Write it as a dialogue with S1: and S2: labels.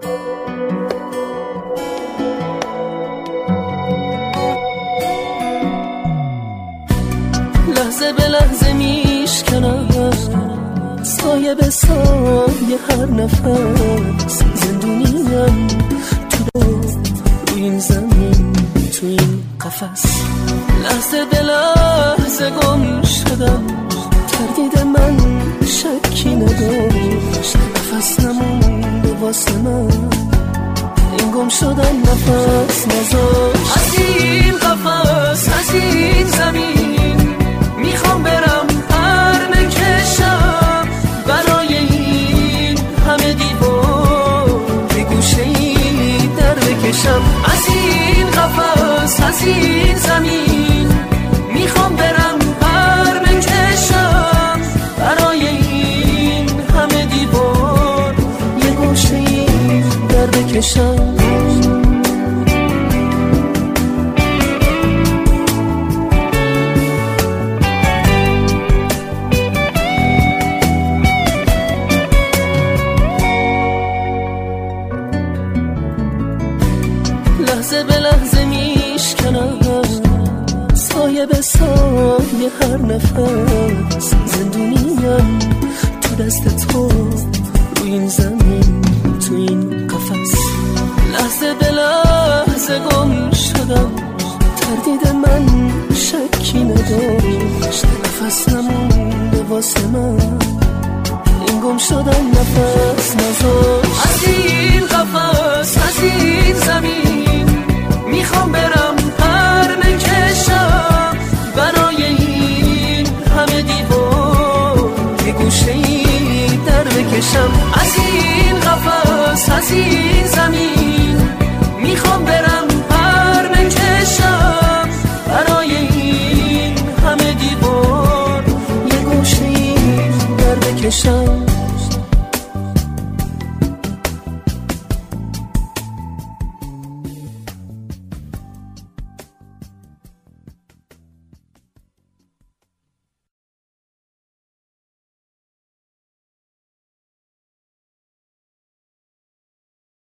S1: لحظه به لحظه میشکنم سایه به سایه هر نفس زندونیم تو روی این زمین تو این قفس لحظه به لحظه گم شدم تردید من شکی نداشت نفس نمونده واسه من این گم شدن نفس نذاشت از این قفس از این زمین میخوام برم پر نکشم برای این همه دیوار به گوشه ای در بکشم از این قفس از این زمین میخوام برم پر نکشم برای این همه دیوار یه گوشه ای در بکشم لحظه به لحظه میشکنم سایه به سایه هر نفس زندونیم تو دست تو روی این زمین تو این قفس لحظه به لحظه گم شدم تردید من شکی نداشت نفس نمونده واسه من این گم شدن نفس نذاشت از این قفس از این زمین میخوام برم پر نکشم برای این همه دیوار یه گوشه ای در بکشم از این قفس از این زمین